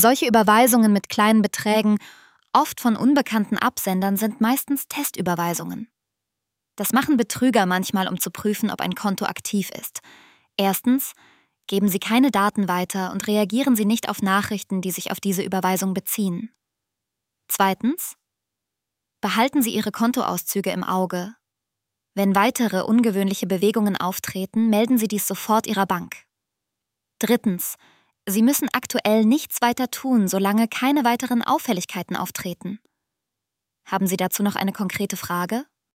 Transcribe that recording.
Solche Überweisungen mit kleinen Beträgen, oft von unbekannten Absendern, sind meistens Testüberweisungen. Das machen Betrüger manchmal, um zu prüfen, ob ein Konto aktiv ist. Erstens, geben Sie keine Daten weiter und reagieren Sie nicht auf Nachrichten, die sich auf diese Überweisung beziehen. Zweitens, behalten Sie Ihre Kontoauszüge im Auge. Wenn weitere ungewöhnliche Bewegungen auftreten, melden Sie dies sofort Ihrer Bank. Drittens, Sie müssen aktuell nichts weiter tun, solange keine weiteren Auffälligkeiten auftreten. Haben Sie dazu noch eine konkrete Frage?